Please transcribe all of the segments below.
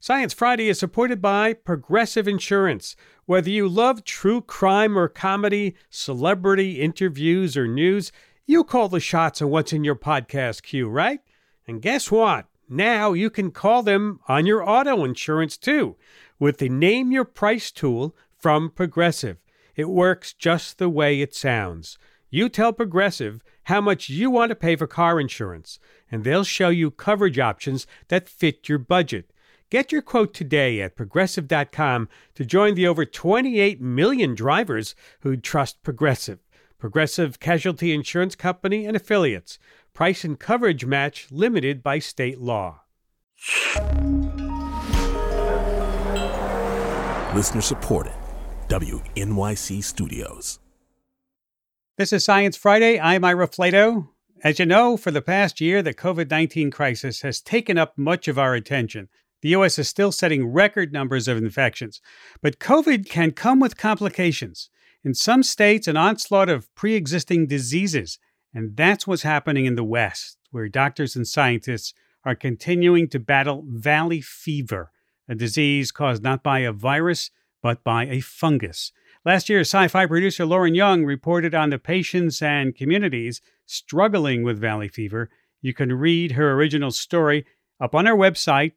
Science Friday is supported by Progressive Insurance. Whether you love true crime or comedy, celebrity interviews or news, you call the shots on what's in your podcast queue, right? And guess what? Now you can call them on your auto insurance too with the Name Your Price tool from Progressive. It works just the way it sounds. You tell Progressive how much you want to pay for car insurance, and they'll show you coverage options that fit your budget. Get your quote today at Progressive.com to join the over 28 million drivers who trust Progressive. Progressive Casualty Insurance Company and Affiliates. Price and coverage match limited by state law. Listener supported. WNYC Studios. This is Science Friday. I'm Ira Flato. As you know, for the past year, the COVID-19 crisis has taken up much of our attention. The U.S. is still setting record numbers of infections, but COVID can come with complications. In some states, an onslaught of pre-existing diseases, and that's what's happening in the West, where doctors and scientists are continuing to battle valley fever, a disease caused not by a virus, but by a fungus. Last year, sci-fi producer Lauren Young reported on the patients and communities struggling with valley fever. You can read her original story up on our website,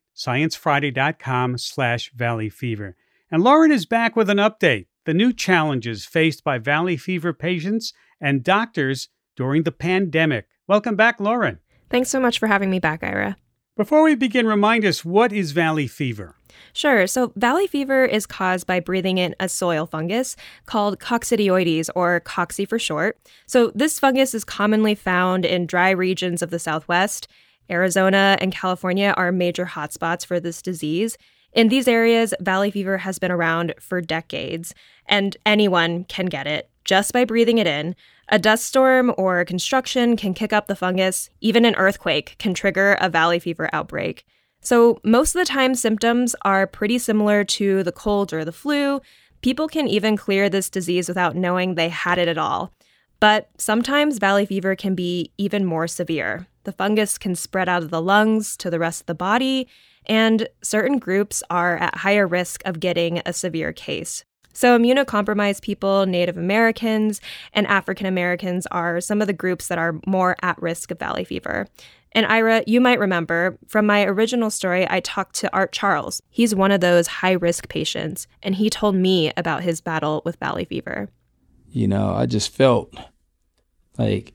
sciencefriday.com/valleyfever. And Lauren is back with an update, the new challenges faced by valley fever patients and doctors during the pandemic. Welcome back, Lauren. Thanks so much for having me back, Ira. Before we begin, remind us, what is valley fever? Sure. So valley fever is caused by breathing in a soil fungus called coccidioides, or cocci for short. So this fungus is commonly found in dry regions of the Southwest. Arizona and California are major hotspots for this disease. In these areas, valley fever has been around for decades, and anyone can get it just by breathing it in. A dust storm or construction can kick up the fungus. Even an earthquake can trigger a valley fever outbreak. So most of the time, symptoms are pretty similar to the cold or the flu. People can even clear this disease without knowing they had it at all. But sometimes valley fever can be even more severe. The fungus can spread out of the lungs to the rest of the body, and certain groups are at higher risk of getting a severe case. So immunocompromised people, Native Americans, and African Americans are some of the groups that are more at risk of valley fever. And Ira, you might remember, from my original story, I talked to Art Charles. He's one of those high-risk patients, and he told me about his battle with valley fever. You know, I just felt like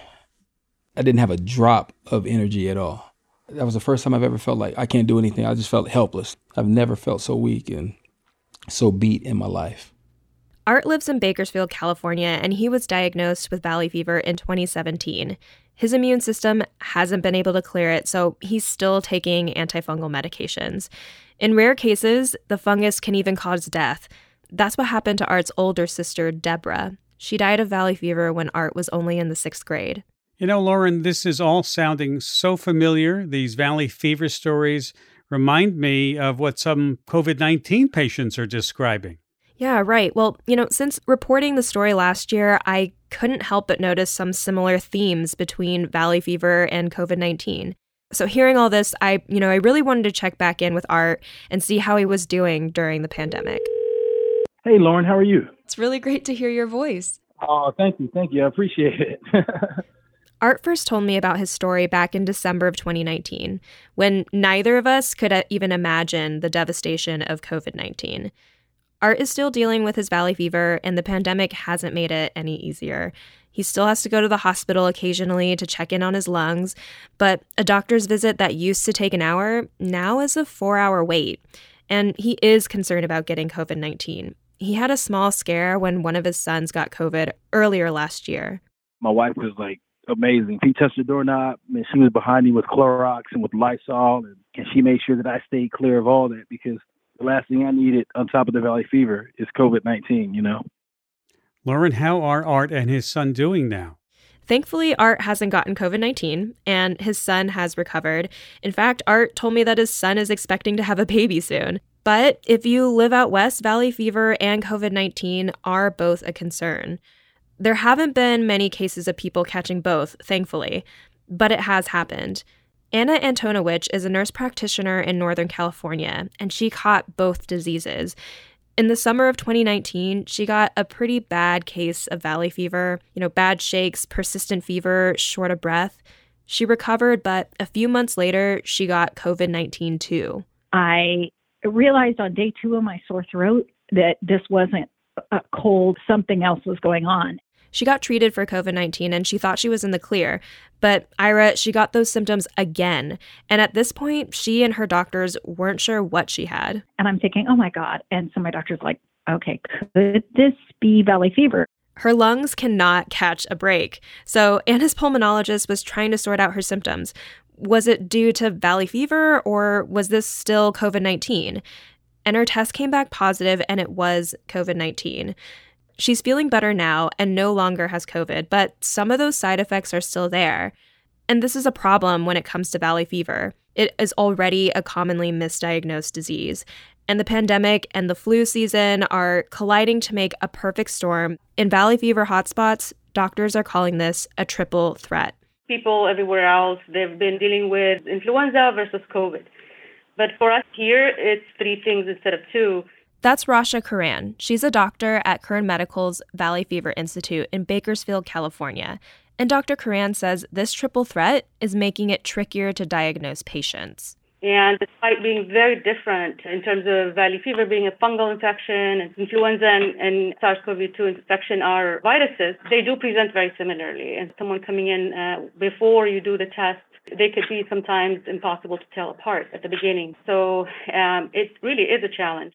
I didn't have a drop of energy at all. That was the first time I've ever felt like I can't do anything. I just felt helpless. I've never felt so weak and so beat in my life. Art lives in Bakersfield, California, and he was diagnosed with valley fever in 2017. His immune system hasn't been able to clear it, so he's still taking antifungal medications. In rare cases, the fungus can even cause death. That's what happened to Art's older sister, Deborah. She died of valley fever when Art was only in the 6th grade. You know, Lauren, this is all sounding so familiar. These valley fever stories remind me of what some COVID-19 patients are describing. Yeah, right. Well, since reporting the story last year, I couldn't help but notice some similar themes between valley fever and COVID-19. So hearing all this, I really wanted to check back in with Art and see how he was doing during the pandemic. Hey, Lauren, how are you? It's really great to hear your voice. Oh, thank you. I appreciate it. Art first told me about his story back in December of 2019, when neither of us could even imagine the devastation of COVID-19. Art is still dealing with his valley fever, and the pandemic hasn't made it any easier. He still has to go to the hospital occasionally to check in on his lungs, but a doctor's visit that used to take an hour now is a 4-hour wait. And he is concerned about getting COVID-19. He had a small scare when one of his sons got COVID earlier last year. My wife was amazing. She touched the doorknob, and she was behind me with Clorox and with Lysol, and she made sure that I stayed clear of all that, because the last thing I needed on top of the valley fever is COVID-19, Lauren, how are Art and his son doing now? Thankfully, Art hasn't gotten COVID-19, and his son has recovered. In fact, Art told me that his son is expecting to have a baby soon. But if you live out west, valley fever and COVID-19 are both a concern. There haven't been many cases of people catching both, thankfully, but it has happened. Anna Antonowicz is a nurse practitioner in Northern California, and she caught both diseases. In the summer of 2019, she got a pretty bad case of valley fever, bad shakes, persistent fever, short of breath. She recovered, but a few months later, she got COVID-19 too. I realized on day 2 of my sore throat that this wasn't a cold, something else was going on. She got treated for COVID-19 and she thought she was in the clear. But Ira, she got those symptoms again. And at this point, she and her doctors weren't sure what she had. And I'm thinking, oh my God. And so my doctor's like, okay, could this be valley fever? Her lungs cannot catch a break. So Anna's pulmonologist was trying to sort out her symptoms. Was it due to valley fever or was this still COVID-19? And her test came back positive and it was COVID-19. She's feeling better now and no longer has COVID, but some of those side effects are still there. And this is a problem when it comes to valley fever. It is already a commonly misdiagnosed disease. And the pandemic and the flu season are colliding to make a perfect storm. In valley fever hotspots, doctors are calling this a triple threat. People everywhere else, they've been dealing with influenza versus COVID. But for us here, it's 3 things instead of 2. That's Rasha Karan. She's a doctor at Kern Medical's Valley Fever Institute in Bakersfield, California. And Dr. Karan says this triple threat is making it trickier to diagnose patients. And despite being very different in terms of valley fever being a fungal infection and influenza and SARS-CoV-2 infection are viruses, they do present very similarly. And someone coming in before you do the test, they could be sometimes impossible to tell apart at the beginning. So it really is a challenge.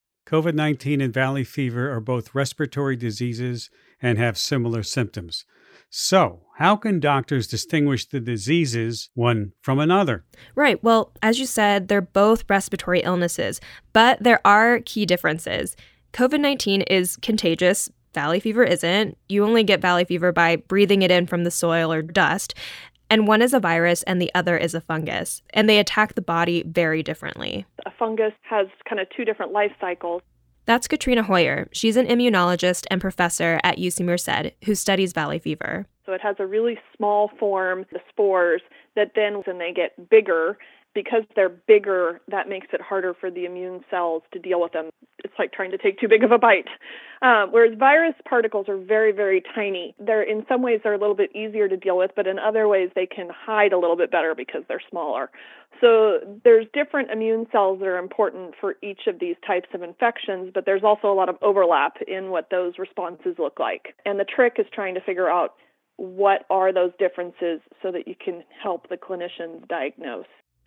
COVID-19 and valley fever are both respiratory diseases and have similar symptoms. So, how can doctors distinguish the diseases one from another? Right. Well, as you said, they're both respiratory illnesses, but there are key differences. COVID-19 is contagious. Valley fever isn't. You only get valley fever by breathing it in from the soil or dust. And one is a virus and the other is a fungus. And they attack the body very differently. A fungus has kind of 2 different life cycles. That's Katrina Hoyer. She's an immunologist and professor at UC Merced who studies valley fever. So it has a really small form, the spores, that then when they get bigger, because they're bigger, that makes it harder for the immune cells to deal with them. It's like trying to take too big of a bite. Whereas virus particles are very, very tiny. In some ways, they're a little bit easier to deal with, but in other ways, they can hide a little bit better because they're smaller. So there's different immune cells that are important for each of these types of infections, but there's also a lot of overlap in what those responses look like. And the trick is trying to figure out what are those differences so that you can help the clinicians diagnose.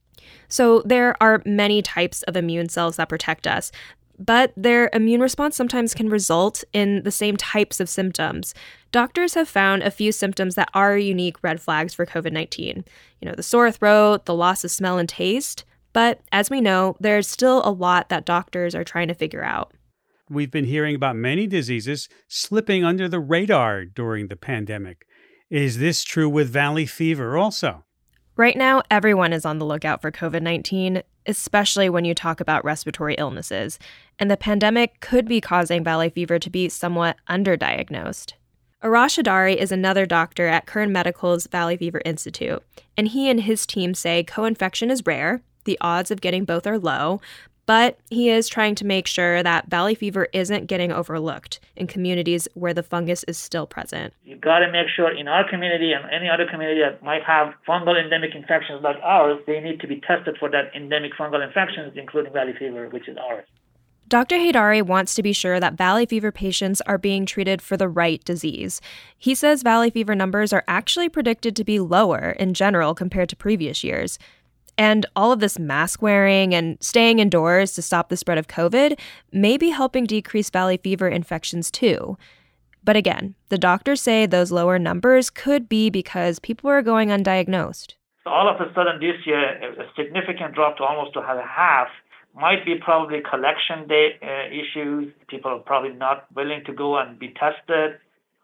So there are many types of immune cells that protect us, but their immune response sometimes can result in the same types of symptoms. Doctors have found a few symptoms that are unique red flags for COVID-19. The sore throat, the loss of smell and taste. But as we know, there's still a lot that doctors are trying to figure out. We've been hearing about many diseases slipping under the radar during the pandemic. Is this true with valley fever also? Right now, everyone is on the lookout for COVID-19, especially when you talk about respiratory illnesses. And the pandemic could be causing valley fever to be somewhat underdiagnosed. Arash Hadari is another doctor at Kern Medical's Valley Fever Institute, and he and his team say co-infection is rare, the odds of getting both are low, but he is trying to make sure that valley fever isn't getting overlooked in communities where the fungus is still present. You've got to make sure in our community and any other community that might have fungal endemic infections like ours, they need to be tested for that endemic fungal infections, including valley fever, which is ours. Dr. Hadari wants to be sure that valley fever patients are being treated for the right disease. He says valley fever numbers are actually predicted to be lower in general compared to previous years. And all of this mask wearing and staying indoors to stop the spread of COVID may be helping decrease valley fever infections too. But again, the doctors say those lower numbers could be because people are going undiagnosed. So all of a sudden this year, a significant drop to almost to have a half might be probably collection day issues. People are probably not willing to go and be tested.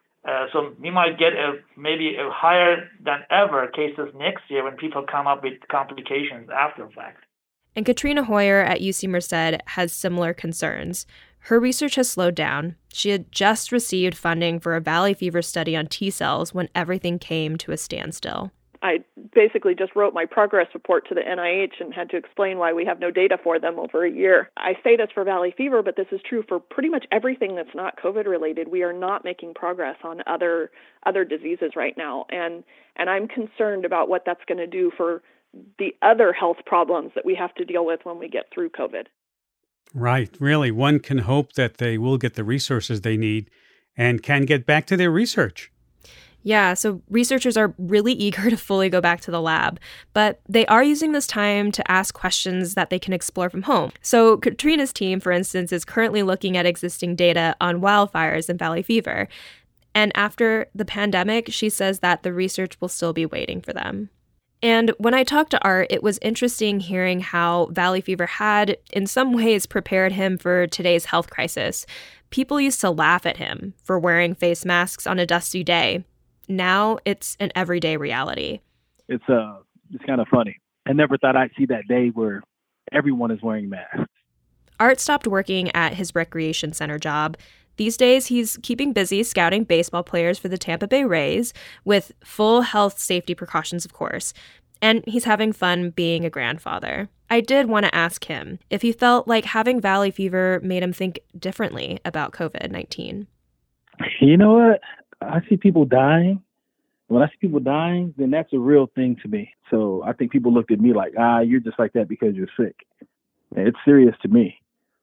So we might get maybe a higher than ever cases next year when people come up with complications after the fact. And Katrina Hoyer at UC Merced has similar concerns. Her research has slowed down. She had just received funding for a valley fever study on T cells when everything came to a standstill. I basically just wrote my progress report to the NIH and had to explain why we have no data for them over a year. I say this for valley fever, but this is true for pretty much everything that's not COVID related. We are not making progress on other diseases right now. And I'm concerned about what that's going to do for the other health problems that we have to deal with when we get through COVID. Right. Really, one can hope that they will get the resources they need and can get back to their research. Yeah, so researchers are really eager to fully go back to the lab, but they are using this time to ask questions that they can explore from home. So Katrina's team, for instance, is currently looking at existing data on wildfires and valley fever. And after the pandemic, she says that the research will still be waiting for them. And when I talked to Art, it was interesting hearing how valley fever had, in some ways, prepared him for today's health crisis. People used to laugh at him for wearing face masks on a dusty day. Now it's an everyday reality. It's kind of funny. I never thought I'd see that day where everyone is wearing masks. Art stopped working at his recreation center job. These days, he's keeping busy scouting baseball players for the Tampa Bay Rays with full health safety precautions, of course. And he's having fun being a grandfather. I did want to ask him if he felt like having valley fever made him think differently about COVID-19. You know what? I see people dying. When I see people dying, then that's a real thing to me. So I think people looked at me like, you're just like that because you're sick. And it's serious to me.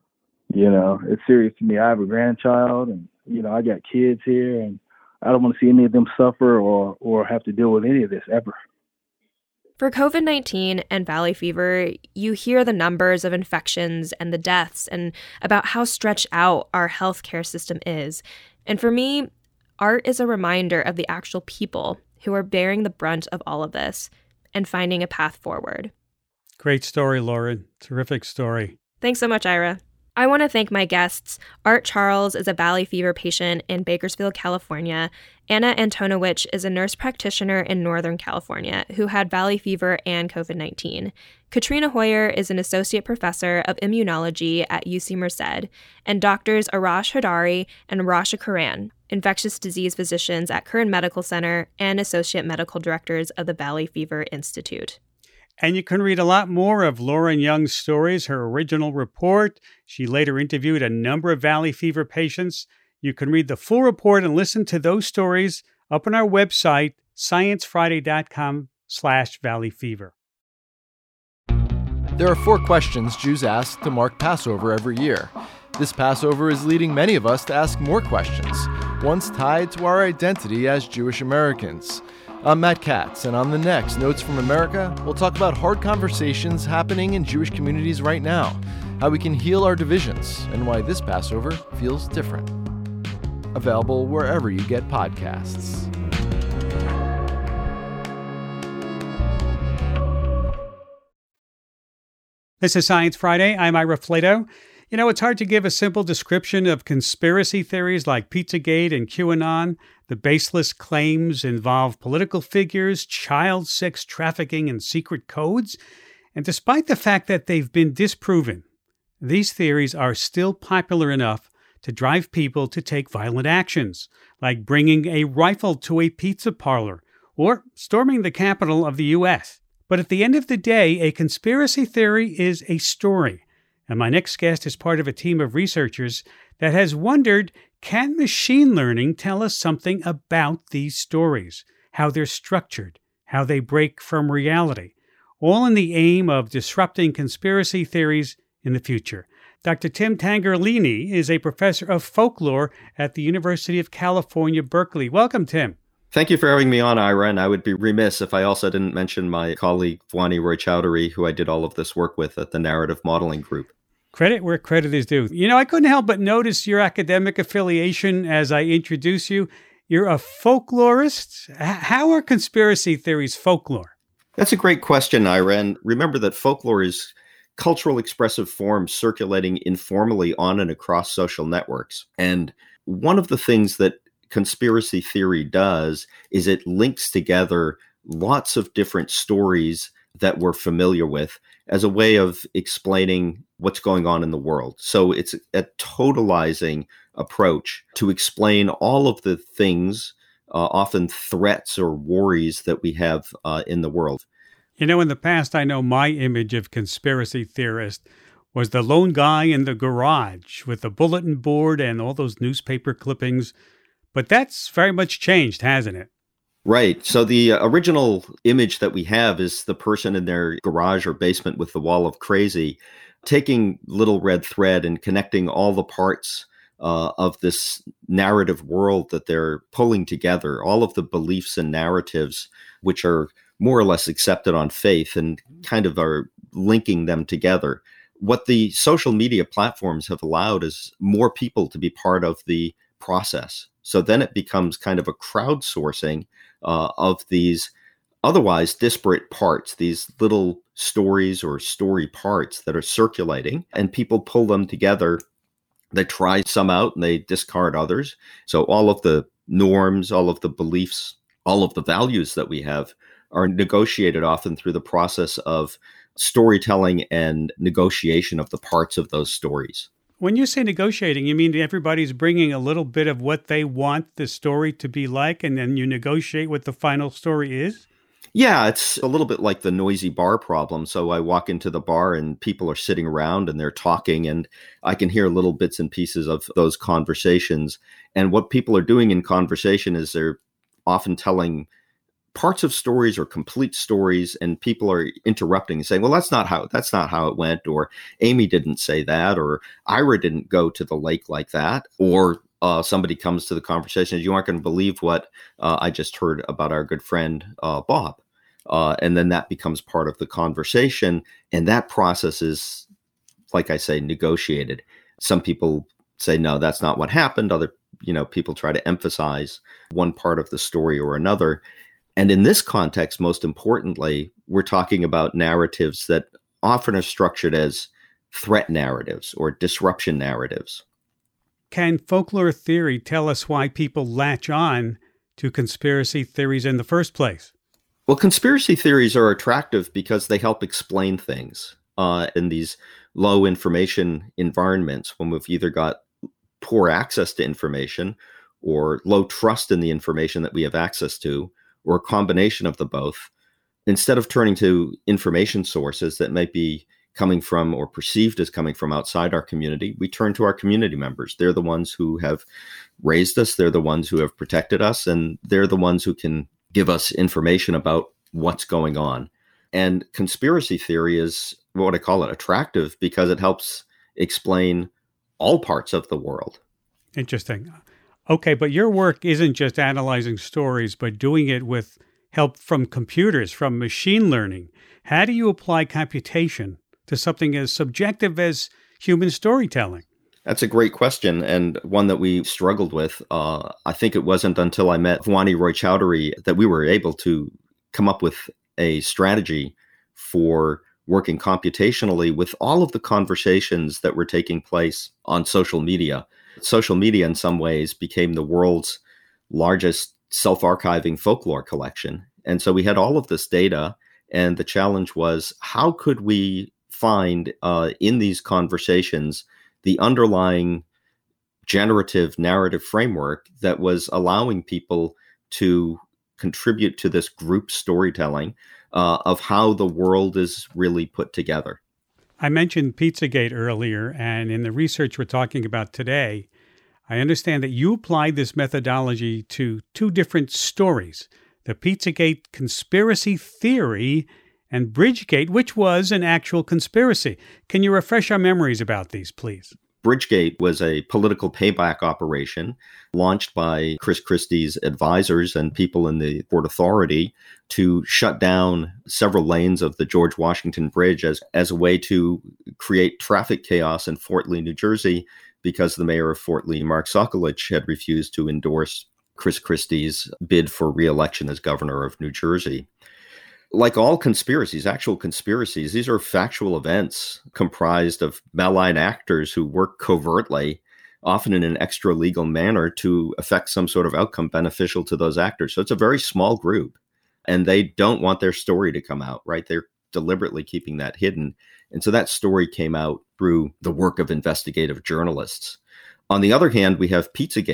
It's serious to me. I have a grandchild and, I got kids here and I don't want to see any of them suffer or have to deal with any of this ever. For COVID-19 and valley fever, you hear the numbers of infections and the deaths and about how stretched out our healthcare system is. And for me, Art is a reminder of the actual people who are bearing the brunt of all of this and finding a path forward. Great story, Lauren. Terrific story. Thanks so much, Ira. I want to thank my guests. Art Charles is a valley fever patient in Bakersfield, California. Anna Antonowicz is a nurse practitioner in Northern California who had valley fever and COVID-19. Katrina Hoyer is an associate professor of immunology at UC Merced, and doctors Arash Hadari and Rasha Karan, infectious disease physicians at Kern Medical Center and associate medical directors of the Valley Fever Institute. And you can read a lot more of Lauren Young's stories, her original report. She later interviewed a number of valley fever patients. You can read the full report and listen to those stories up on our website, sciencefriday.com/valleyfever. There are 4 questions Jews ask to mark Passover every year. This Passover is leading many of us to ask more questions, ones tied to our identity as Jewish Americans. I'm Matt Katz, and on the next Notes from America, we'll talk about hard conversations happening in Jewish communities right now, how we can heal our divisions, and why this Passover feels different. Available wherever you get podcasts. This is Science Friday. I'm Ira Flato. It's hard to give a simple description of conspiracy theories like Pizzagate and QAnon. The baseless claims involve political figures, child sex trafficking, and secret codes. And despite the fact that they've been disproven, these theories are still popular enough to drive people to take violent actions, like bringing a rifle to a pizza parlor or storming the Capitol of the U.S. But at the end of the day, a conspiracy theory is a story. And my next guest is part of a team of researchers that has wondered, can machine learning tell us something about these stories, how they're structured, how they break from reality, all in the aim of disrupting conspiracy theories in the future. Dr. Tim Tangerlini is a professor of folklore at the University of California, Berkeley. Welcome, Tim. Thank you for having me on, Ira, and I would be remiss if I also didn't mention my colleague, Vwani Roy Chowdhury, who I did all of this work with at the Narrative Modeling Group. Credit where credit is due. I couldn't help but notice your academic affiliation as I introduce you. You're a folklorist. How are conspiracy theories folklore? That's a great question, Ira. And remember that folklore is cultural expressive forms circulating informally on and across social networks. And one of the things that conspiracy theory does is it links together lots of different stories that we're familiar with as a way of explaining what's going on in the world. So it's a totalizing approach to explain all of the things often threats or worries that we have in the world. You know, in the past, I know my image of conspiracy theorist was the lone guy in the garage with the bulletin board and all those newspaper clippings. But that's very much changed, hasn't it? Right. So the original image that we have is the person in their garage or basement with the wall of crazy, taking little red thread and connecting all the parts of this narrative world that they're pulling together, all of the beliefs and narratives, which are more or less accepted on faith, and kind of are linking them together. What the social media platforms have allowed is more people to be part of the process. So then it becomes kind of a crowdsourcing of these otherwise disparate parts, these little stories or story parts that are circulating, and people pull them together. They try some out and they discard others. So all of the norms, all of the beliefs, all of the values that we have are negotiated often through the process of storytelling and negotiation of the parts of those stories. When you say negotiating, you mean everybody's bringing a little bit of what they want the story to be like, and then you negotiate what the final story is? Yeah, it's a little bit like the noisy bar problem. So I walk into the bar and people are sitting around and they're talking, and I can hear little bits and pieces of those conversations. And what people are doing in conversation is they're often telling parts of stories or complete stories, and people are interrupting and saying, well, that's not how it went, or Amy didn't say that, or Ira didn't go to the lake like that, or somebody comes to the conversation, you aren't going to believe what I just heard about our good friend Bob. And then that becomes part of the conversation. And that process is, like I say, negotiated. Some people say, no, that's not what happened. Other, people try to emphasize one part of the story or another. And in this context, most importantly, we're talking about narratives that often are structured as threat narratives or disruption narratives. Can folklore theory tell us why people latch on to conspiracy theories in the first place? Well, conspiracy theories are attractive because they help explain things in these low information environments when we've either got poor access to information or low trust in the information that we have access to, or a combination of the both. Instead of turning to information sources that might be coming from or perceived as coming from outside our community, we turn to our community members. They're the ones who have raised us. They're the ones who have protected us. And they're the ones who can give us information about what's going on. And conspiracy theory is what I call it, attractive, because it helps explain all parts of the world. Interesting. Okay, but your work isn't just analyzing stories, but doing it with help from computers, from machine learning. How do you apply computation to something as subjective as human storytelling? That's a great question, and one that we struggled with. I think it wasn't until I met Vwani Roychowdhury that we were able to come up with a strategy for working computationally with all of the conversations that were taking place on social media. Social media, in some ways, became the world's largest self-archiving folklore collection. And so we had all of this data, and the challenge was, how could we find in these conversations the underlying generative narrative framework that was allowing people to contribute to this group storytelling of how the world is really put together. I mentioned Pizzagate earlier, and in the research we're talking about today, I understand that you applied this methodology to two different stories, the Pizzagate conspiracy theory and Bridgegate, which was an actual conspiracy. Can you refresh our memories about these, please? Bridgegate was a political payback operation launched by Chris Christie's advisors and people in the Port Authority to shut down several lanes of the George Washington Bridge as a way to create traffic chaos in Fort Lee, New Jersey, because the mayor of Fort Lee, Mark Sokolich, had refused to endorse Chris Christie's bid for re-election as governor of New Jersey. Like all conspiracies, actual conspiracies, these are factual events comprised of malign actors who work covertly, often in an extra-legal manner, to affect some sort of outcome beneficial to those actors. So it's a very small group, and they don't want their story to come out, right? They're deliberately keeping that hidden. And so that story came out through the work of investigative journalists. On the other hand, we have Pizzagate,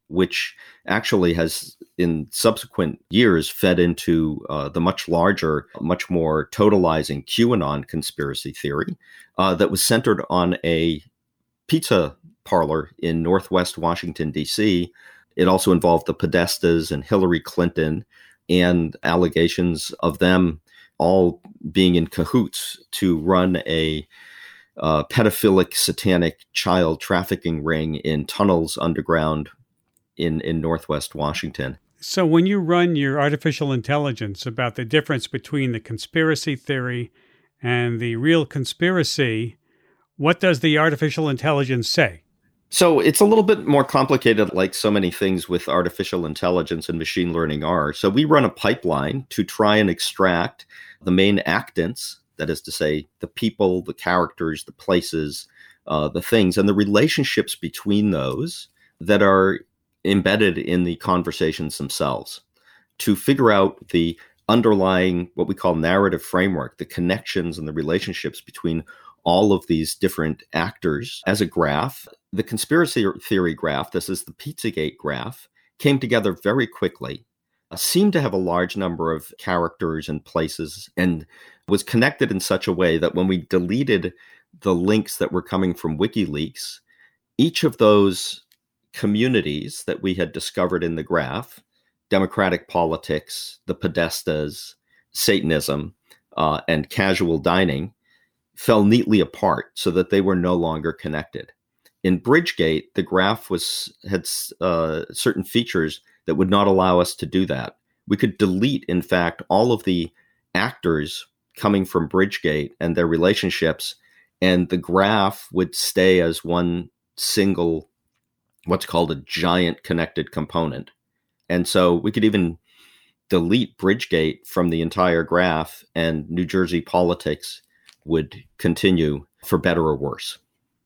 which actually has in subsequent years fed into the much larger, much more totalizing QAnon conspiracy theory that was centered on a pizza parlor in Northwest Washington, D.C. It also involved the Podestas and Hillary Clinton, and allegations of them all being in cahoots to run a pedophilic, satanic child trafficking ring in tunnels underground in Northwest Washington. So when you run your artificial intelligence about the difference between the conspiracy theory and the real conspiracy, what does the artificial intelligence say? So it's a little bit more complicated, like so many things with artificial intelligence and machine learning are. So we run a pipeline to try and extract the main actants, that is to say, the people, the characters, the places, the things, and the relationships between those that are embedded in the conversations themselves, to figure out the underlying, what we call narrative framework, the connections and the relationships between all of these different actors as a graph. The conspiracy theory graph, this is the Pizzagate graph, came together very quickly, seemed to have a large number of characters and places, and was connected in such a way that when we deleted the links that were coming from WikiLeaks, each of those communities that we had discovered in the graph, democratic politics, the Podestas, Satanism, and casual dining, fell neatly apart so that they were no longer connected. In Bridgegate, the graph had certain features that would not allow us to do that. We could delete, in fact, all of the actors coming from Bridgegate and their relationships, and the graph would stay as one single, what's called a giant connected component. And so we could even delete Bridgegate from the entire graph, and New Jersey politics would continue for better or worse.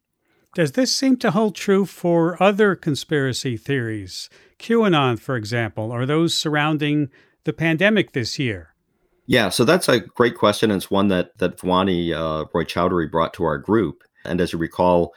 Does this seem to hold true for other conspiracy theories? QAnon, for example, or those surrounding the pandemic this year? Yeah, so that's a great question. And it's one that Vwani Roy-Chaudhuri brought to our group. And as you recall,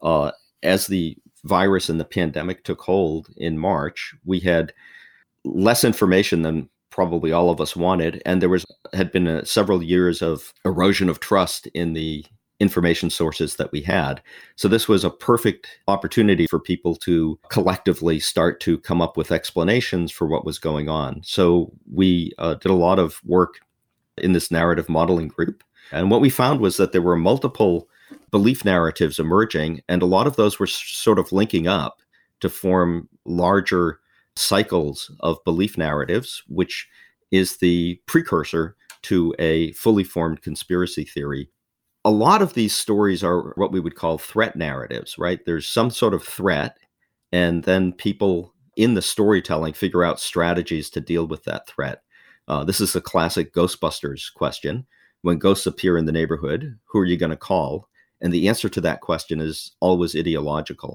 as the virus and the pandemic took hold in March, we had less information than probably all of us wanted. And there had been several years of erosion of trust in the information sources that we had. So this was a perfect opportunity for people to collectively start to come up with explanations for what was going on. So we did a lot of work in this narrative modeling group. And what we found was that there were multiple belief narratives emerging, and a lot of those were sort of linking up to form larger cycles of belief narratives, which is the precursor to a fully formed conspiracy theory. A lot of these stories are what we would call threat narratives, right? There's some sort of threat, and then people in the storytelling figure out strategies to deal with that threat. This is a classic Ghostbusters question. When ghosts appear in the neighborhood, who are you going to call? And the answer to that question is always ideological.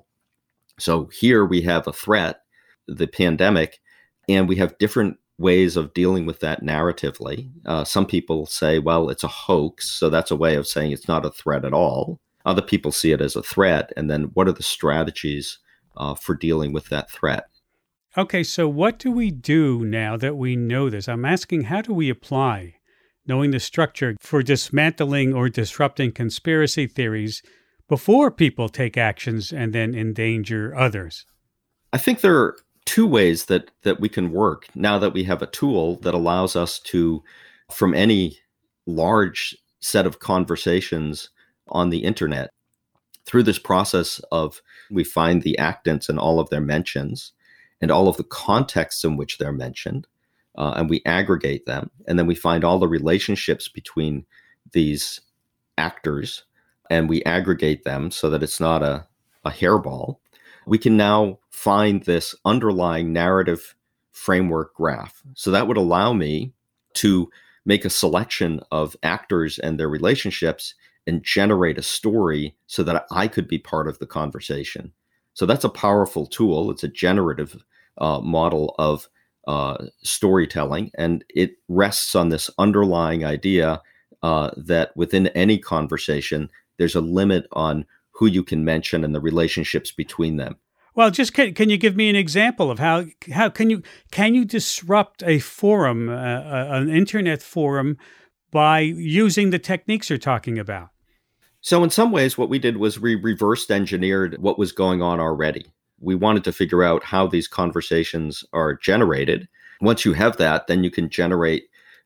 So here we have a threat, the pandemic, and we have different ways of dealing with that narratively. Some people say, well, it's a hoax, so that's a way of saying it's not a threat at all. Other people see it as a threat, and then what are the strategies for dealing with that threat? Okay, so what do we do now that we know this? I'm asking, how do we apply, knowing the structure, for dismantling or disrupting conspiracy theories before people take actions and then endanger others? I think there are two ways that we can work now that we have a tool that allows us to, from any large set of conversations on the internet, through this process of we find the actants and all of their mentions and all of the contexts in which they're mentioned, and we aggregate them, and then we find all the relationships between these actors, and we aggregate them so that it's not a hairball. We can now find this underlying narrative framework graph. So that would allow me to make a selection of actors and their relationships and generate a story so that I could be part of the conversation. So that's a powerful tool. It's a generative model of storytelling, and it rests on this underlying idea that within any conversation, there's a limit on who you can mention and the relationships between them. Well, just can you give me an example of how can you disrupt a forum, an internet forum, by using the techniques you're talking about? So in some ways, what we did was we reversed engineered what was going on already. We wanted to figure out how these conversations are generated. Once you have that, then you can generate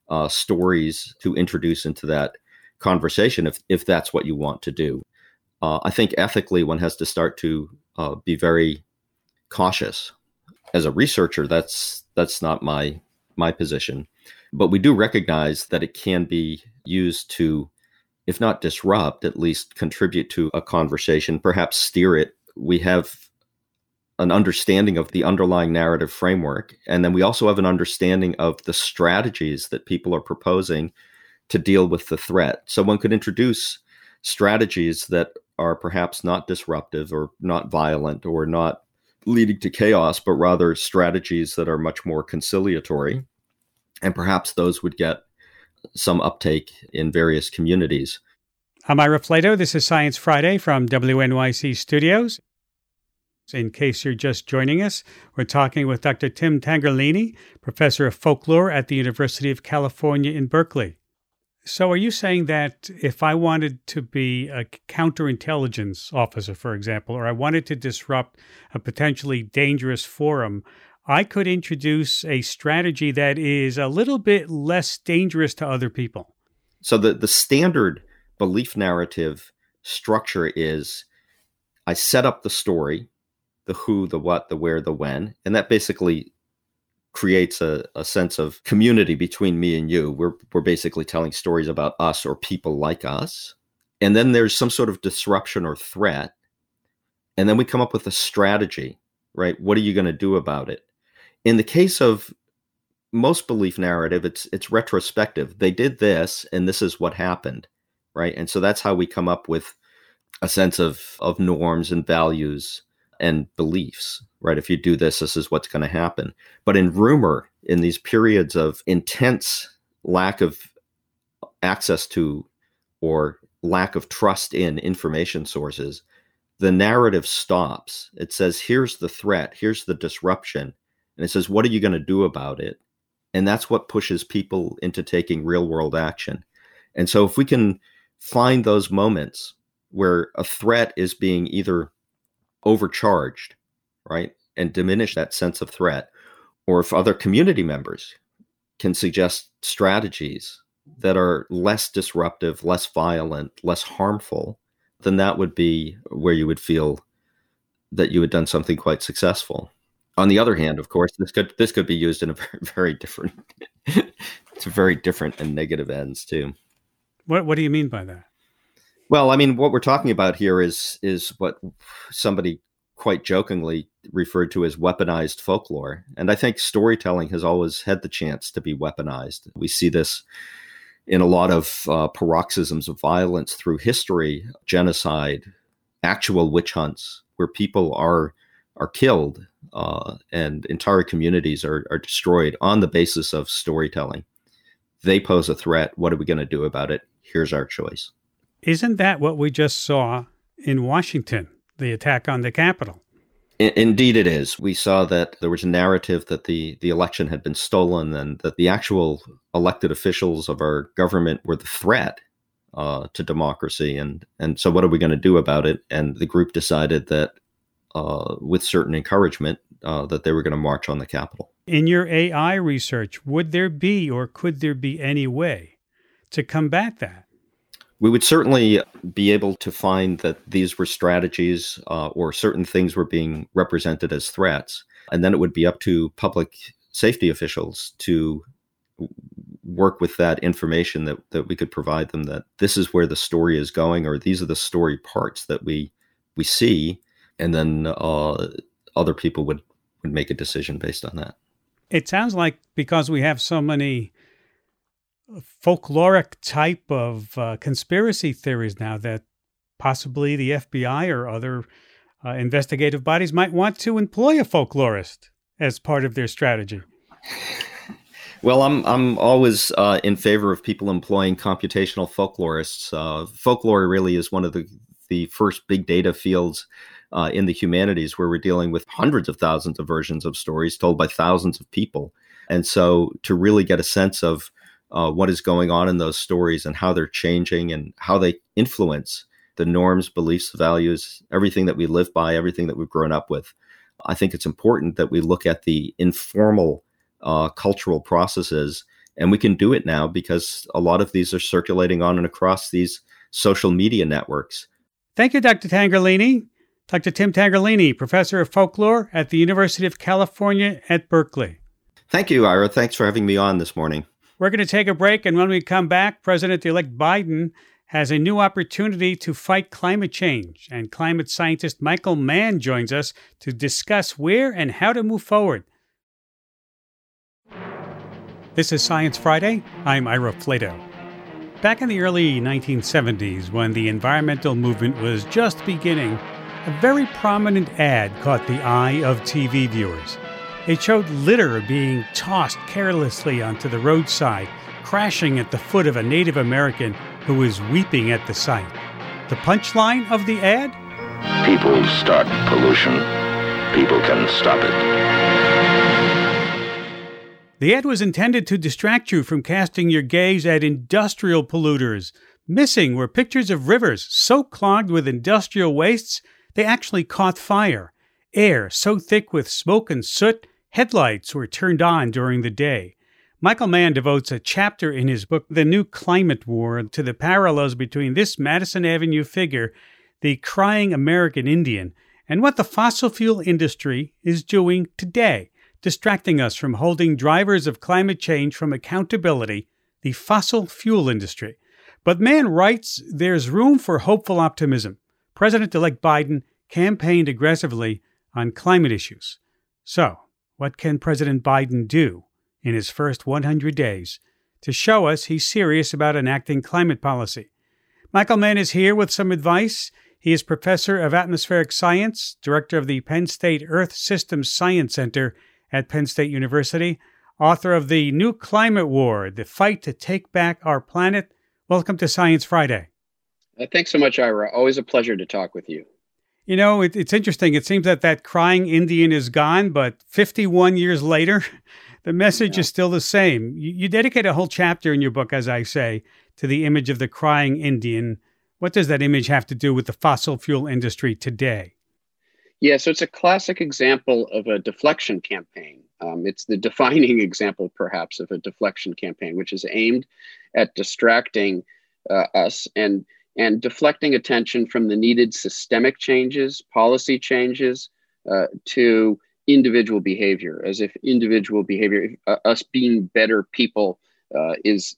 stories to introduce into that conversation if that's what you want to do. I think ethically, one has to start to be very cautious. As a researcher, that's not my position. But we do recognize that it can be used to, if not disrupt, at least contribute to a conversation, perhaps steer it. We have an understanding of the underlying narrative framework, and then we also have an understanding of the strategies that people are proposing to deal with the threat. So one could introduce strategies that are perhaps not disruptive or not violent or not leading to chaos, but rather strategies that are much more conciliatory. And perhaps those would get some uptake in various communities. I'm Ira Flatow. This is Science Friday from WNYC Studios. In case you're just joining us, we're talking with Dr. Tim Tangerlini, professor of folklore at the University of California in Berkeley. So are you saying that if I wanted to be a counterintelligence officer, for example, or I wanted to disrupt a potentially dangerous forum, I could introduce a strategy that is a little bit less dangerous to other people? So the standard belief narrative structure is I set up the story, the who, the what, the where, the when, and that basically creates a sense of community between me and you. We're basically telling stories about us or people like us. And then there's some sort of disruption or threat. And then we come up with a strategy, right? What are you going to do about it? In the case of most belief narrative, it's retrospective. They did this, and this is what happened, right? And so that's how we come up with a sense of norms and values and beliefs, right? If you do this, this is what's going to happen. But in rumor, in these periods of intense lack of access to or lack of trust in information sources, the narrative stops. It says, here's the threat, here's the disruption. And it says, what are you going to do about it? And that's what pushes people into taking real world action. And so if we can find those moments where a threat is being either overcharged, right, and diminish that sense of threat, or if other community members can suggest strategies that are less disruptive, less violent, less harmful, then that would be where you would feel that you had done something quite successful. On the other hand, of course, this could be used in a very different to very different and negative ends too. What do you mean by that? Well, I mean, what we're talking about here is what somebody quite jokingly referred to as weaponized folklore. And I think storytelling has always had the chance to be weaponized. We see this in a lot of paroxysms of violence through history, genocide, actual witch hunts, where people are killed and entire communities are destroyed on the basis of storytelling. They pose a threat. What are we going to do about it? Here's our choice. Isn't that what we just saw in Washington, the attack on the Capitol? Indeed it is. We saw that there was a narrative that the election had been stolen and that the actual elected officials of our government were the threat to democracy. And so what are we going to do about it? And the group decided that with certain encouragement that they were going to march on the Capitol. In your AI research, would there be or could there be any way to combat that? We would certainly be able to find that these were strategies or certain things were being represented as threats. And then it would be up to public safety officials to work with that information that we could provide them, that this is where the story is going, or these are the story parts that we see. And then other people would make a decision based on that. It sounds like because we have so many folkloric type of conspiracy theories now that possibly the FBI or other investigative bodies might want to employ a folklorist as part of their strategy. Well, I'm always in favor of people employing computational folklorists. Folklore really is one of the the first big data fields in the humanities, where we're dealing with hundreds of thousands of versions of stories told by thousands of people. And so to really get a sense of what is going on in those stories and how they're changing and how they influence the norms, beliefs, values, everything that we live by, everything that we've grown up with. I think it's important that we look at the informal cultural processes, and we can do it now because a lot of these are circulating on and across these social media networks. Thank you, Dr. Tangerlini. Dr. Tim Tangerlini, professor of folklore at the University of California at Berkeley. Thank you, Ira. Thanks for having me on this morning. We're going to take a break, and when we come back, President-elect Biden has a new opportunity to fight climate change, and climate scientist Michael Mann joins us to discuss where and how to move forward. This is Science Friday. I'm Ira Flato. Back in the early 1970s, when the environmental movement was just beginning, a very prominent ad caught the eye of TV viewers. It showed litter being tossed carelessly onto the roadside, crashing at the foot of a Native American who was weeping at the sight. The punchline of the ad? People start pollution. People can stop it. The ad was intended to distract you from casting your gaze at industrial polluters. Missing were pictures of rivers so clogged with industrial wastes they actually caught fire. Air so thick with smoke and soot, headlights were turned on during the day. Michael Mann devotes a chapter in his book, The New Climate War, to the parallels between this Madison Avenue figure, the crying American Indian, and what the fossil fuel industry is doing today, distracting us from holding drivers of climate change from accountability, the fossil fuel industry. But Mann writes there's room for hopeful optimism. President-elect Biden campaigned aggressively on climate issues. So, what can President Biden do in his first 100 days to show us he's serious about enacting climate policy? Michael Mann is here with some advice. He is professor of atmospheric science, director of the Penn State Earth Systems Science Center at Penn State University, author of The New Climate War, The Fight to Take Back Our Planet. Welcome to Science Friday. Thanks so much, Ira. Always a pleasure to talk with you. You know, it's interesting. It seems that crying Indian is gone, but 51 years later, the message is still the same. You dedicate a whole chapter in your book, as I say, to the image of the crying Indian. What does that image have to do with the fossil fuel industry today? Yeah, so it's a classic example of a deflection campaign. It's the defining example, perhaps, of a deflection campaign, which is aimed at distracting us and deflecting attention from the needed systemic changes, policy changes, to individual behavior, as if individual behavior, us being better people, is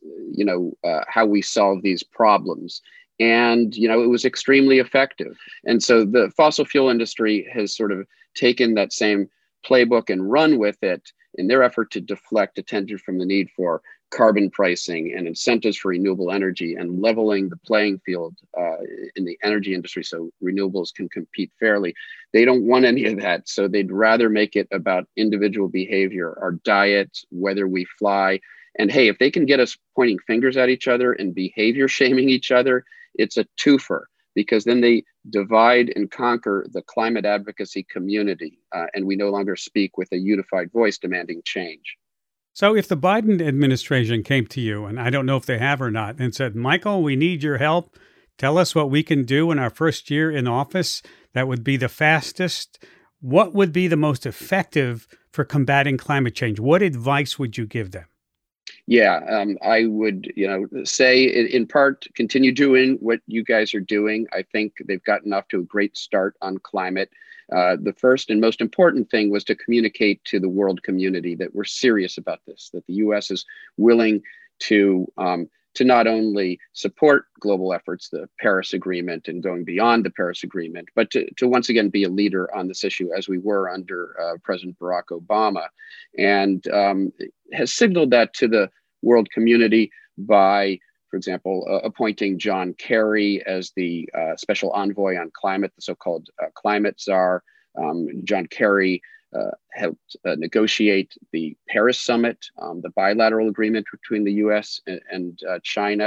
how we solve these problems. And, it was extremely effective. And so the fossil fuel industry has sort of taken that same playbook and run with it in their effort to deflect attention from the need for carbon pricing and incentives for renewable energy and leveling the playing field in the energy industry so renewables can compete fairly. They don't want any of that. So they'd rather make it about individual behavior, our diet, whether we fly. And hey, if they can get us pointing fingers at each other and behavior shaming each other, it's a twofer, because then they divide and conquer the climate advocacy community, and we no longer speak with a unified voice demanding change. So if the Biden administration came to you, and I don't know if they have or not, and said, Michael, we need your help. Tell us what we can do in our first year in office that would be the fastest. What would be the most effective for combating climate change? What advice would you give them? Yeah, I would, say in part, continue doing what you guys are doing. I think they've gotten off to a great start on climate. The first and most important thing was to communicate to the world community that we're serious about this, that the U.S. is willing to not only support global efforts, the Paris Agreement and going beyond the Paris Agreement, but to once again be a leader on this issue as we were under President Barack Obama, and has signaled that to the world community by, for example, appointing John Kerry as the special envoy on climate, the so-called climate czar. John Kerry helped negotiate the Paris Summit, the bilateral agreement between the U.S. and China.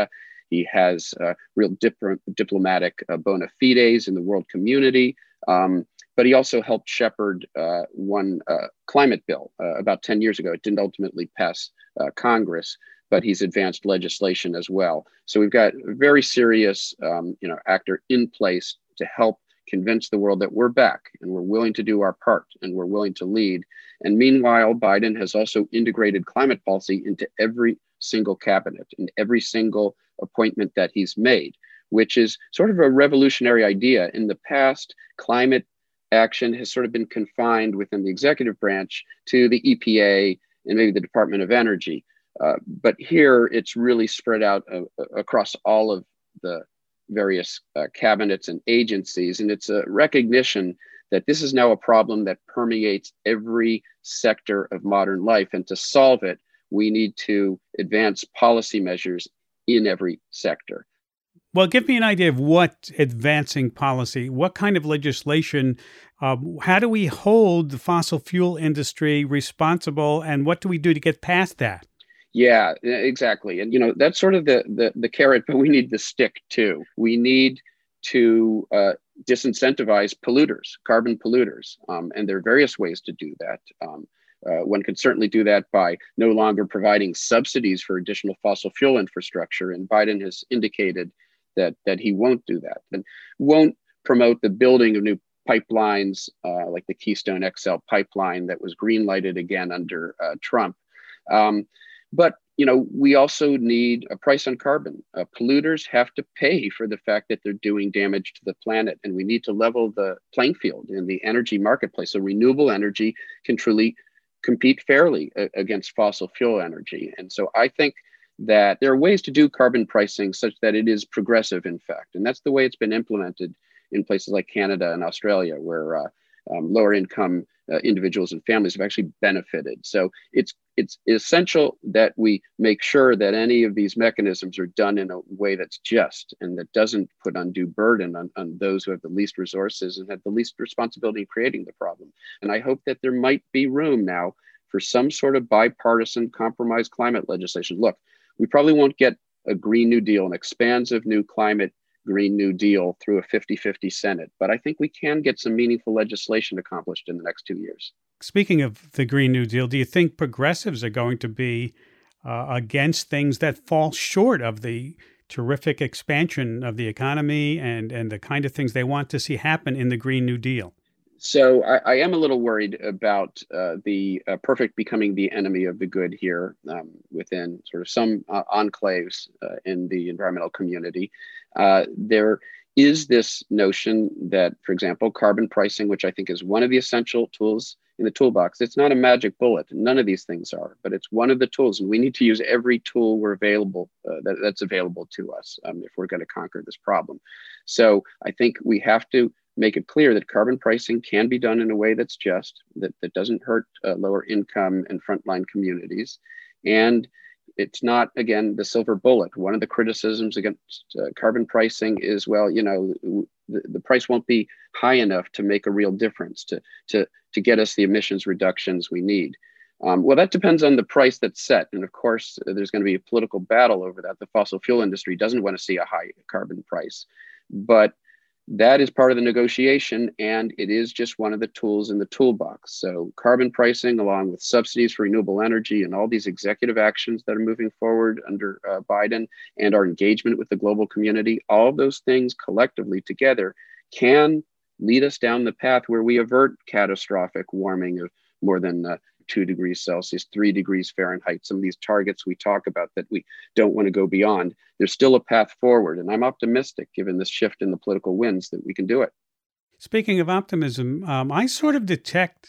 He has real diplomatic bona fides in the world community. But he also helped shepherd one climate bill about 10 years ago. It didn't ultimately pass Congress, but he's advanced legislation as well. So we've got a very serious actor in place to help convince the world that we're back and we're willing to do our part and we're willing to lead. And meanwhile, Biden has also integrated climate policy into every single cabinet and every single appointment that he's made, which is sort of a revolutionary idea. In the past, climate action has sort of been confined within the executive branch to the EPA and maybe the Department of Energy. But here it's really spread out across all of the various cabinets and agencies. And it's a recognition that this is now a problem that permeates every sector of modern life. And to solve it, we need to advance policy measures in every sector. Well, give me an idea of what advancing policy, what kind of legislation, how do we hold the fossil fuel industry responsible, and what do we do to get past that? Yeah, exactly. And, that's sort of the carrot, but we need the stick too. We need to disincentivize polluters, carbon polluters. And there are various ways to do that. One can certainly do that by no longer providing subsidies for additional fossil fuel infrastructure. And Biden has indicated that he won't do that and won't promote the building of new pipelines like the Keystone XL pipeline that was green-lighted again under Trump. But we also need a price on carbon. Polluters have to pay for the fact that they're doing damage to the planet, and we need to level the playing field in the energy marketplace so renewable energy can truly compete fairly against fossil fuel energy. And so I think that there are ways to do carbon pricing such that it is progressive, in fact. And that's the way it's been implemented in places like Canada and Australia, where lower income individuals and families have actually benefited. So it's essential that we make sure that any of these mechanisms are done in a way that's just and that doesn't put undue burden on those who have the least resources and have the least responsibility in creating the problem. And I hope that there might be room now for some sort of bipartisan compromise climate legislation. Look, we probably won't get a Green New Deal, an expansive new climate Green New Deal through a 50-50 Senate, but I think we can get some meaningful legislation accomplished in the next 2 years. Speaking of the Green New Deal, do you think progressives are going to be against things that fall short of the terrific expansion of the economy and the kind of things they want to see happen in the Green New Deal? So I am a little worried about the perfect becoming the enemy of the good here within sort of some enclaves in the environmental community. There is this notion that, for example, carbon pricing, which I think is one of the essential tools in the toolbox, it's not a magic bullet. None of these things are, but it's one of the tools. And we need to use every tool that's available to us if we're going to conquer this problem. So I think we have to make it clear that carbon pricing can be done in a way that's just, that doesn't hurt lower income and frontline communities. And it's not, again, the silver bullet. One of the criticisms against carbon pricing is, well, the price won't be high enough to make a real difference, to get us the emissions reductions we need. Well, that depends on the price that's set. And of course, there's going to be a political battle over that. The fossil fuel industry doesn't want to see a high carbon price. But that is part of the negotiation, and it is just one of the tools in the toolbox. So carbon pricing, along with subsidies for renewable energy and all these executive actions that are moving forward under Biden and our engagement with the global community, all of those things collectively together can lead us down the path where we avert catastrophic warming of more than 2 degrees Celsius, 3 degrees Fahrenheit, some of these targets we talk about that we don't want to go beyond. There's still a path forward. And I'm optimistic, given this shift in the political winds, that we can do it. Speaking of optimism, I sort of detect,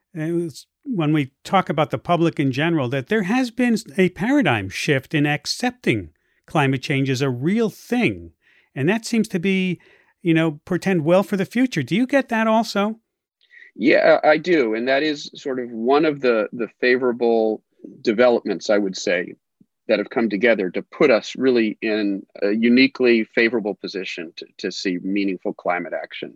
when we talk about the public in general, that there has been a paradigm shift in accepting climate change as a real thing. And that seems to be, portend well for the future. Do you get that also? Yeah, I do. And that is sort of one of the favorable developments, I would say, that have come together to put us really in a uniquely favorable position to see meaningful climate action.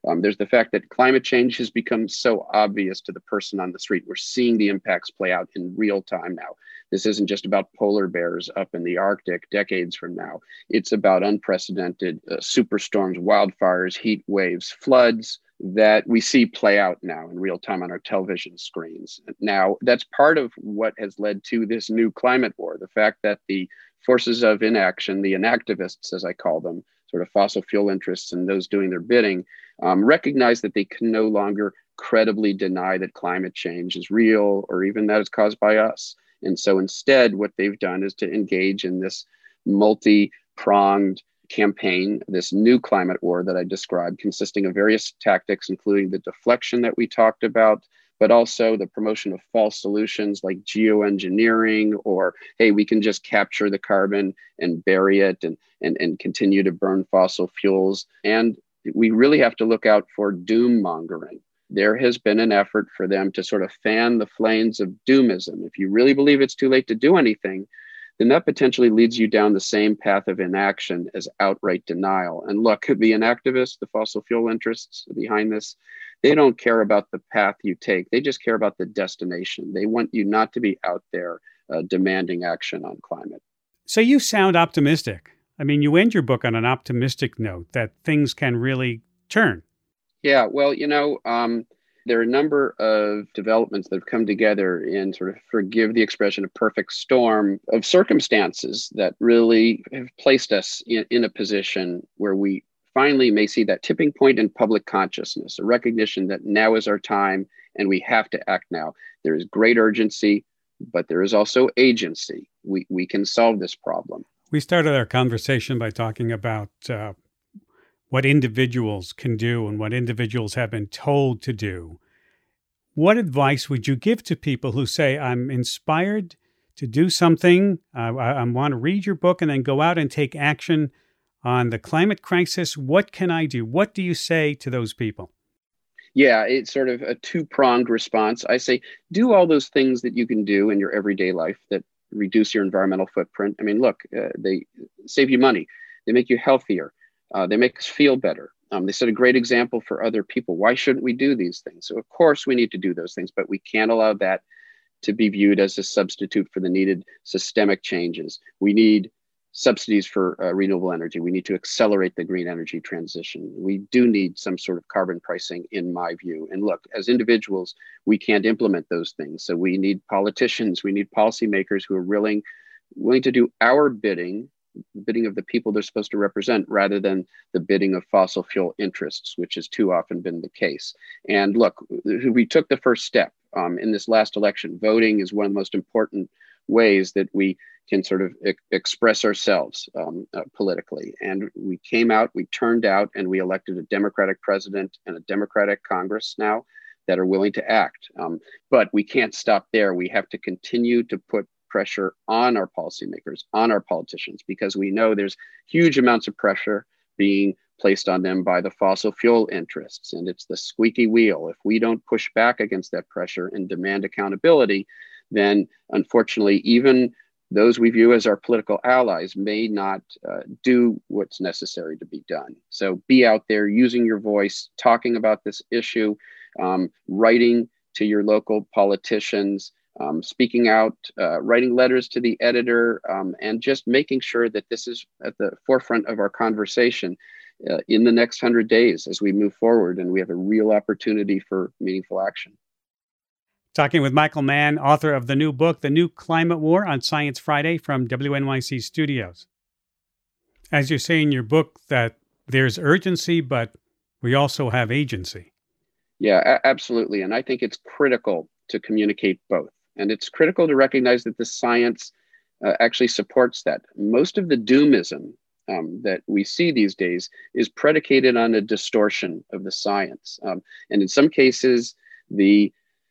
There's the fact that climate change has become so obvious to the person on the street. We're seeing the impacts play out in real time now. This isn't just about polar bears up in the Arctic decades from now. It's about unprecedented superstorms, wildfires, heat waves, floods that we see play out now in real time on our television screens. Now, that's part of what has led to this new climate war, the fact that the forces of inaction, the inactivists, as I call them, sort of fossil fuel interests and those doing their bidding, recognize that they can no longer credibly deny that climate change is real or even that it's caused by us. And so instead, what they've done is to engage in this multi-pronged campaign, this new climate war that I described, consisting of various tactics, including the deflection that we talked about, but also the promotion of false solutions like geoengineering, or, hey, we can just capture the carbon and bury it and continue to burn fossil fuels. And we really have to look out for doom mongering. There has been an effort for them to sort of fan the flames of doomism. If you really believe it's too late to do anything, then that potentially leads you down the same path of inaction as outright denial. And look, the inactivists, the fossil fuel interests behind this, they don't care about the path you take. They just care about the destination. They want you not to be out there demanding action on climate. So you sound optimistic. I mean, you end your book on an optimistic note that things can really turn. Yeah, well, there are a number of developments that have come together in sort of, forgive the expression, a perfect storm of circumstances that really have placed us in a position where we finally may see that tipping point in public consciousness, a recognition that now is our time and we have to act now. There is great urgency, but there is also agency. We can solve this problem. We started our conversation by talking about what individuals can do and what individuals have been told to do. What advice would you give to people who say, I'm inspired to do something, I want to read your book and then go out and take action on the climate crisis? What can I do? What do you say to those people? Yeah, it's sort of a two-pronged response. I say, do all those things that you can do in your everyday life that reduce your environmental footprint. I mean, look, they save you money. They make you healthier. They make us feel better. They set a great example for other people. Why shouldn't we do these things? So of course we need to do those things, but we can't allow that to be viewed as a substitute for the needed systemic changes. We need subsidies for renewable energy. We need to accelerate the green energy transition. We do need some sort of carbon pricing, in my view. And look, as individuals, we can't implement those things. So we need politicians, we need policymakers who are willing to do our bidding of the people they're supposed to represent, rather than the bidding of fossil fuel interests, which has too often been the case. And look, we took the first step in this last election. Voting is one of the most important ways that we can sort of express ourselves politically. And we came out, we turned out, and we elected a Democratic president and a Democratic Congress now that are willing to act. But we can't stop there. We have to continue to put pressure on our policymakers, on our politicians, because we know there's huge amounts of pressure being placed on them by the fossil fuel interests. And it's the squeaky wheel. If we don't push back against that pressure and demand accountability, then unfortunately, even those we view as our political allies may not do what's necessary to be done. So be out there using your voice, talking about this issue, writing to your local politicians, speaking out, writing letters to the editor, and just making sure that this is at the forefront of our conversation in the next 100 days as we move forward and we have a real opportunity for meaningful action. Talking with Michael Mann, author of the new book, The New Climate War, on Science Friday from WNYC Studios. As you say in your book, that there's urgency, but we also have agency. Yeah, absolutely. And I think it's critical to communicate both. And it's critical to recognize that the science actually supports that. Most of the doomism that we see these days is predicated on a distortion of the science. And in some cases, the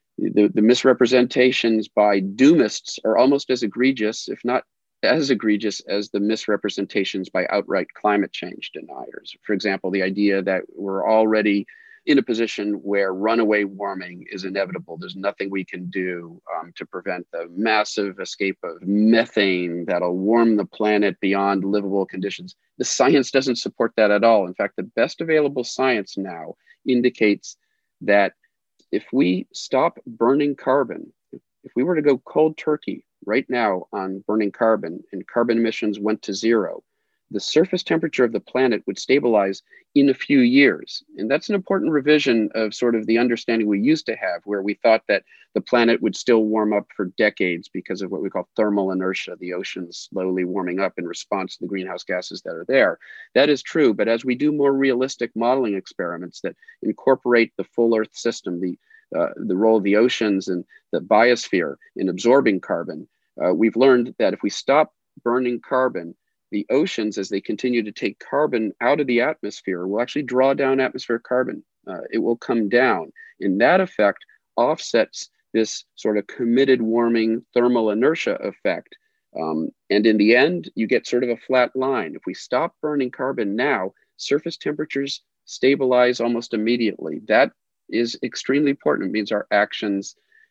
misrepresentations by doomists are almost as egregious, if not as egregious, as the misrepresentations by outright climate change deniers. For example, the idea that we're already in a position where runaway warming is inevitable. There's nothing we can do to prevent the massive escape of methane that'll warm the planet beyond livable conditions. The science doesn't support that at all. In fact, the best available science now indicates that if we stop burning carbon, if we were to go cold turkey right now on burning carbon and carbon emissions went to zero, the surface temperature of the planet would stabilize in a few years. And that's an important revision of sort of the understanding we used to have, where we thought that the planet would still warm up for decades because of what we call thermal inertia, the oceans slowly warming up in response to the greenhouse gases that are there. That is true, but as we do more realistic modeling experiments that incorporate the full Earth system, the role of the oceans and the biosphere in absorbing carbon, we've learned that if we stop burning carbon, the oceans, as they continue to take carbon out of the atmosphere, will actually draw down atmospheric carbon. It will come down. And that effect offsets this sort of committed warming thermal inertia effect. And in the end, you get sort of a flat line. If we stop burning carbon now, surface temperatures stabilize almost immediately. That is extremely important. It means our actions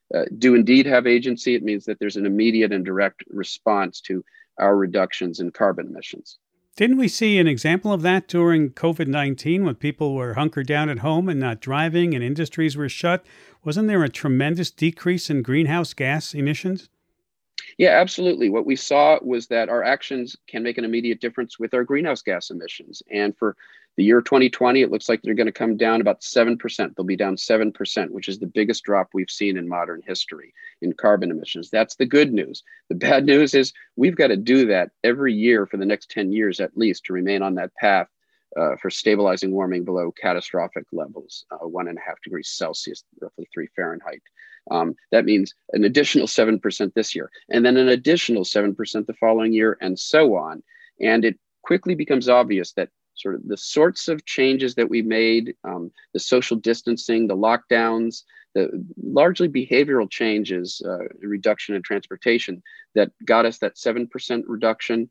do indeed have agency. It means that there's an immediate and direct response to our reductions in carbon emissions. Didn't we see an example of that during COVID-19 when people were hunkered down at home and not driving and industries were shut? Wasn't there a tremendous decrease in greenhouse gas emissions? Yeah, absolutely. What we saw was that our actions can make an immediate difference with our greenhouse gas emissions. And for the year 2020, it looks like they're going to come down about 7%. They'll be down 7%, which is the biggest drop we've seen in modern history in carbon emissions. That's the good news. The bad news is we've got to do that every year for the next 10 years at least to remain on that path for stabilizing warming below catastrophic levels, 1.5 degrees Celsius, roughly 3 Fahrenheit. That means an additional 7% this year, and then an additional 7% the following year, and so on. And it quickly becomes obvious that sort of the sorts of changes that we made, the social distancing, the lockdowns, the largely behavioral changes, reduction in transportation that got us that 7% reduction,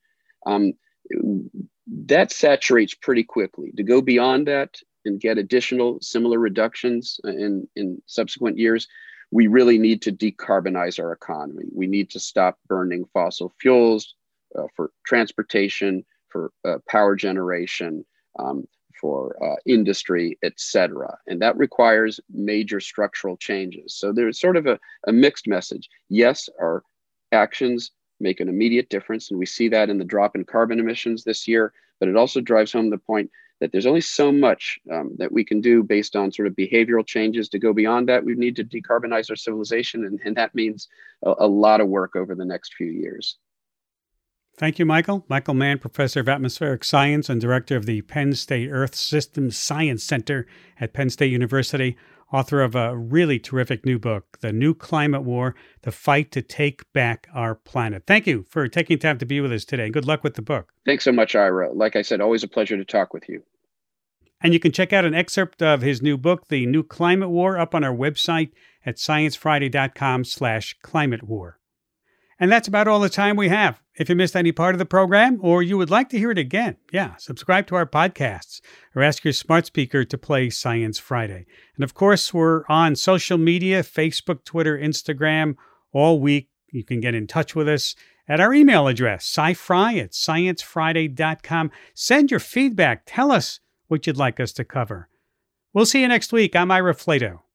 that saturates pretty quickly. To go beyond that and get additional similar reductions in subsequent years, we really need to decarbonize our economy. We need to stop burning fossil fuels for transportation, for power generation, for industry, et cetera. And that requires major structural changes. So there's sort of a mixed message. Yes, our actions make an immediate difference, and we see that in the drop in carbon emissions this year, but it also drives home the point that there's only so much that we can do based on sort of behavioral changes. To go beyond that, we need to decarbonize our civilization, and that means a lot of work over the next few years. Thank you, Michael. Michael Mann, Professor of Atmospheric Science and Director of the Penn State Earth Systems Science Center at Penn State University, author of a really terrific new book, The New Climate War, The Fight to Take Back Our Planet. Thank you for taking time to be with us today. Good luck with the book. Thanks so much, Ira. Like I said, always a pleasure to talk with you. And you can check out an excerpt of his new book, The New Climate War, up on our website at sciencefriday.com/climatewar. And that's about all the time we have. If you missed any part of the program or you would like to hear it again, subscribe to our podcasts or ask your smart speaker to play Science Friday. And of course, we're on social media, Facebook, Twitter, Instagram, all week. You can get in touch with us at our email address, scifry@sciencefriday.com. Send your feedback. Tell us what you'd like us to cover. We'll see you next week. I'm Ira Flato.